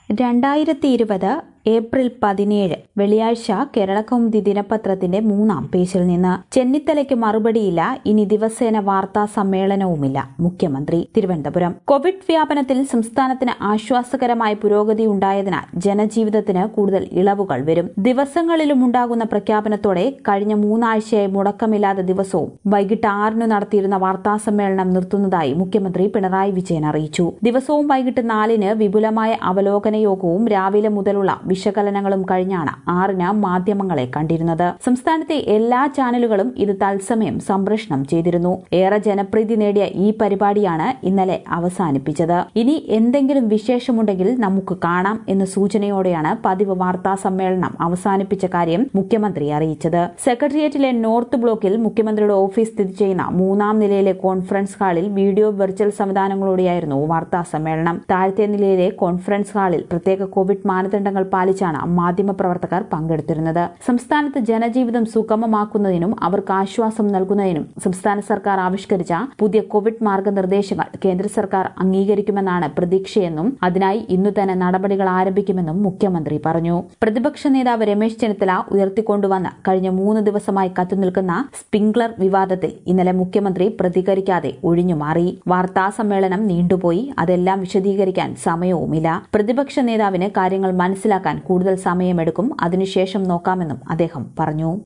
2020 April 17 വെള്ളിയാഴ്ച കേരളകൗമുദി ദിനപത്രത്തിന്റെ 3-ാം പേജിൽ നിന്ന് ചെന്നിത്തലയ്ക്ക് മറുപടിയില്ല, ഇനി ദിവസേന വാർത്താ സമ്മേളനവുമില്ല. മുഖ്യമന്ത്രി തിരുവനന്തപുരം. കോവിഡ് വ്യാപനത്തിൽ സംസ്ഥാനത്തിന് ആശ്വാസകരമായ പുരോഗതി ഉണ്ടായതിനാൽ ജനജീവിതത്തിന് കൂടുതൽ ഇളവുകൾ വരും. ദിവസങ്ങളിലും ഉണ്ടാകുന്ന പ്രഖ്യാപനത്തോടെ കഴിഞ്ഞ 3 ആഴ്ചയായി മുടക്കമില്ലാതെ ദിവസവും വൈകിട്ട് 6 നടത്തിയിരുന്ന വാർത്താ സമ്മേളനം നിർത്തുന്നതായി മുഖ്യമന്ത്രി പിണറായി വിജയൻ അറിയിച്ചു. ദിവസവും വൈകിട്ട് 4 വിപുലമായ അവലോകന യോഗവും രാവിലെ മുതലുള്ള വിശകലനങ്ങളും കഴിഞ്ഞാണ് 6 മാധ്യമങ്ങളെ കണ്ടിരുന്നത്. സംസ്ഥാനത്തെ എല്ലാ ചാനലുകളും ഇത് തത്സമയം സംപ്രേഷണം ചെയ്തിരുന്നു. ഏറെ ജനപ്രീതി നേടിയ ഈ പരിപാടിയാണ് ഇന്നലെ അവസാനിപ്പിച്ചത്. ഇനി എന്തെങ്കിലും വിശേഷമുണ്ടെങ്കിൽ നമുക്ക് കാണാം എന്ന സൂചനയോടെയാണ് പതിവ് വാർത്താ സമ്മേളനം അവസാനിപ്പിച്ച കാര്യം മുഖ്യമന്ത്രി അറിയിച്ചത്. സെക്രട്ടേറിയറ്റിലെ നോർത്ത് ബ്ലോക്കിൽ മുഖ്യമന്ത്രിയുടെ ഓഫീസ് സ്ഥിതി ചെയ്യുന്ന 3-ാം നിലയിലെ കോൺഫറൻസ് ഹാളിൽ വീഡിയോ വെർച്വൽ സംവിധാനങ്ങളോടെയായിരുന്നു വാർത്താ സമ്മേളനം. താഴത്തെ നിലയിലെ കോൺഫറൻസ് ഹാളിൽ പ്രത്യേക കോവിഡ് മാനദണ്ഡങ്ങൾ പാലിച്ചാണ് മാധ്യമപ്രവർത്തകർ പങ്കെടുത്തിരുന്നത്. സംസ്ഥാനത്ത് ജനജീവിതം സുഗമമാക്കുന്നതിനും അവർക്ക് ആശ്വാസം നൽകുന്നതിനും സംസ്ഥാന സർക്കാർ ആവിഷ്കരിച്ച പുതിയ കോവിഡ് മാർഗനിർദ്ദേശങ്ങൾ കേന്ദ്ര സർക്കാർ അംഗീകരിക്കുമെന്നാണ് പ്രതീക്ഷയെന്നും അതിനായി ഇന്നു തന്നെ നടപടികൾ ആരംഭിക്കുമെന്നും മുഖ്യമന്ത്രി പറഞ്ഞു. പ്രതിപക്ഷ നേതാവ് രമേശ് ചെന്നിത്തല ഉയർത്തിക്കൊണ്ടുവന്ന് കഴിഞ്ഞ 3 ദിവസമായി കത്തുനിൽക്കുന്ന സ്പ്രിംഗ്ലർ വിവാദത്തിൽ ഇന്നലെ മുഖ്യമന്ത്രി പ്രതികരിക്കാതെ ഒഴിഞ്ഞുമാറി. വാർത്താ സമ്മേളനം നീണ്ടുപോയി. അതെല്ലാം വിശദീകരിക്കാൻ സമയവുമില്ല. പ്രതിപക്ഷ നേതാവിന് കാര്യങ്ങൾ മനസ്സിലാക്കാൻ കൂടുതൽ സമയമെടുക്കും. അതിനുശേഷം നോക്കാമെന്നും അദ്ദേഹം പറഞ്ഞു.